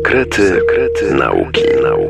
Sekrety nauki.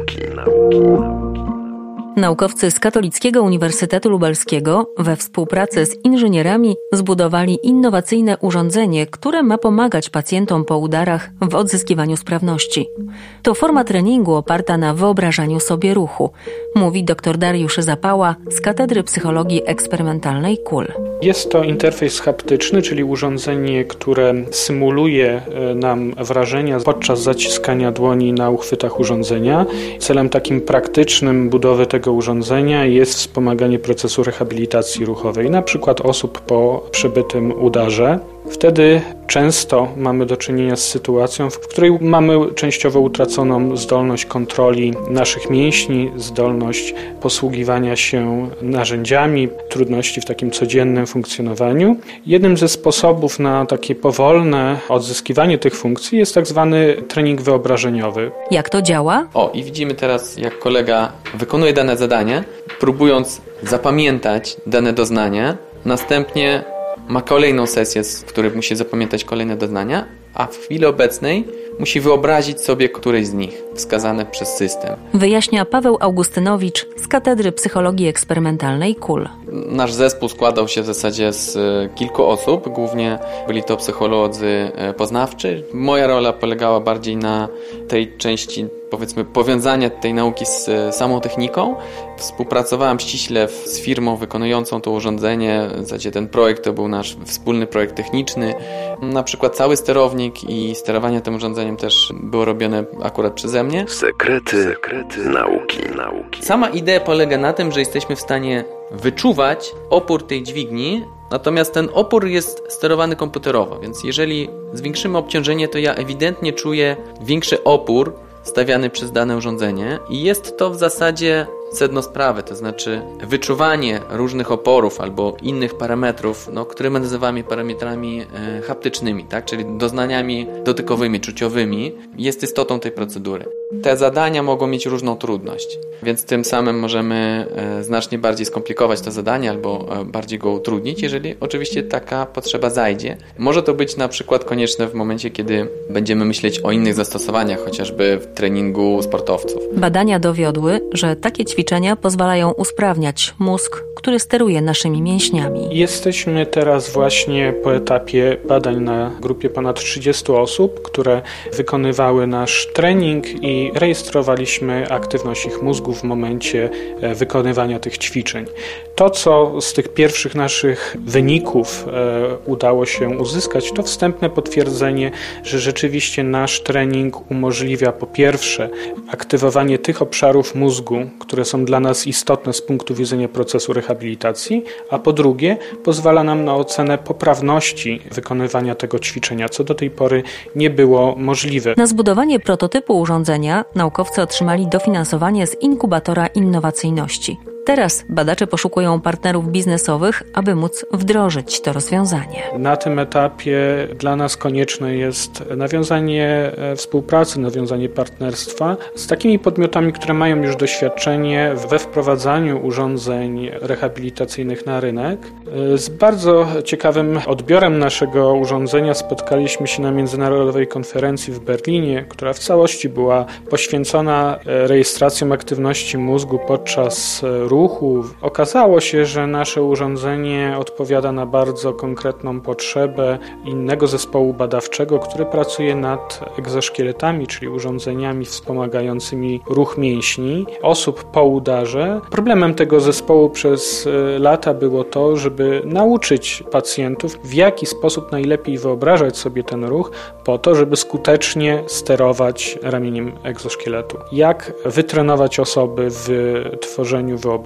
Naukowcy z Katolickiego Uniwersytetu Lubelskiego we współpracy z inżynierami zbudowali innowacyjne urządzenie, które ma pomagać pacjentom po udarach w odzyskiwaniu sprawności. To forma treningu oparta na wyobrażaniu sobie ruchu, mówi dr Dariusz Zapała z Katedry Psychologii Eksperymentalnej KUL. Jest to interfejs haptyczny, czyli urządzenie, które symuluje nam wrażenia podczas zaciskania dłoni na uchwytach urządzenia. Celem takim praktycznym budowy tego urządzenia jest wspomaganie procesu rehabilitacji ruchowej, na przykład osób po przebytym udarze. Wtedy często mamy do czynienia z sytuacją, w której mamy częściowo utraconą zdolność kontroli naszych mięśni, zdolność posługiwania się narzędziami, trudności w takim codziennym funkcjonowaniu. Jednym ze sposobów na takie powolne odzyskiwanie tych funkcji jest tak zwany trening wyobrażeniowy. Jak to działa? I widzimy teraz, jak kolega wykonuje dane zadanie, próbując zapamiętać dane doznania, następnie ma kolejną sesję, w której musi zapamiętać kolejne doznania, a w chwili obecnej musi wyobrazić sobie któreś z nich, wskazane przez system. Wyjaśnia Paweł Augustynowicz z Katedry Psychologii Eksperymentalnej KUL. Nasz zespół składał się w zasadzie z kilku osób, głównie byli to psycholodzy poznawczy. Moja rola polegała bardziej na tej części, powiedzmy, powiązania tej nauki z samą techniką. Współpracowałem ściśle z firmą wykonującą to urządzenie. W zasadzie ten projekt to był nasz wspólny projekt techniczny. Na przykład cały sterownik i sterowanie tym urządzeniem też było robione akurat przeze mnie. Sekrety nauki. Sama idea polega na tym, że jesteśmy w stanie wyczuwać opór tej dźwigni, natomiast ten opór jest sterowany komputerowo, więc jeżeli zwiększymy obciążenie, to ja ewidentnie czuję większy opór stawiany przez dane urządzenie i jest to w zasadzie sedno sprawy, to znaczy wyczuwanie różnych oporów albo innych parametrów, które my nazywamy parametrami haptycznymi, tak? Czyli doznaniami dotykowymi, czuciowymi, jest istotą tej procedury. Te zadania mogą mieć różną trudność, więc tym samym możemy znacznie bardziej skomplikować to zadanie albo bardziej go utrudnić, jeżeli oczywiście taka potrzeba zajdzie. Może to być na przykład konieczne w momencie, kiedy będziemy myśleć o innych zastosowaniach, chociażby w treningu sportowców. Badania dowiodły, że takie ćwiczenia pozwalają usprawniać mózg, który steruje naszymi mięśniami. Jesteśmy teraz właśnie po etapie badań na grupie ponad 30 osób, które wykonywały nasz trening i rejestrowaliśmy aktywność ich mózgu w momencie wykonywania tych ćwiczeń. To, co z tych pierwszych naszych wyników udało się uzyskać, to wstępne potwierdzenie, że rzeczywiście nasz trening umożliwia po pierwsze aktywowanie tych obszarów mózgu, które są dla nas istotne z punktu widzenia procesu rehabilitacji, a po drugie pozwala nam na ocenę poprawności wykonywania tego ćwiczenia, co do tej pory nie było możliwe. Na zbudowanie prototypu urządzenia naukowcy otrzymali dofinansowanie z inkubatora innowacyjności. Teraz badacze poszukują partnerów biznesowych, aby móc wdrożyć to rozwiązanie. Na tym etapie dla nas konieczne jest nawiązanie współpracy, nawiązanie partnerstwa z takimi podmiotami, które mają już doświadczenie we wprowadzaniu urządzeń rehabilitacyjnych na rynek. Z bardzo ciekawym odbiorem naszego urządzenia spotkaliśmy się na międzynarodowej konferencji w Berlinie, która w całości była poświęcona rejestracjom aktywności mózgu podczas ruchu. Okazało się, że nasze urządzenie odpowiada na bardzo konkretną potrzebę innego zespołu badawczego, który pracuje nad egzoszkieletami, czyli urządzeniami wspomagającymi ruch mięśni osób po udarze. Problemem tego zespołu przez lata było to, żeby nauczyć pacjentów, w jaki sposób najlepiej wyobrażać sobie ten ruch po to, żeby skutecznie sterować ramieniem egzoszkieletu. Jak wytrenować osoby w tworzeniu wyobrażeń.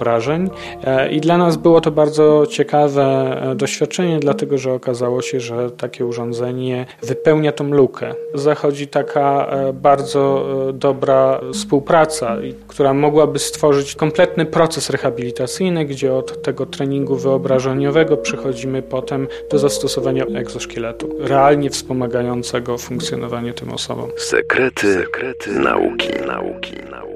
I dla nas było to bardzo ciekawe doświadczenie, dlatego że okazało się, że takie urządzenie wypełnia tą lukę. Zachodzi taka bardzo dobra współpraca, która mogłaby stworzyć kompletny proces rehabilitacyjny, gdzie od tego treningu wyobrażeniowego przechodzimy potem do zastosowania egzoszkieletu, realnie wspomagającego funkcjonowanie tym osobom. Sekrety nauki.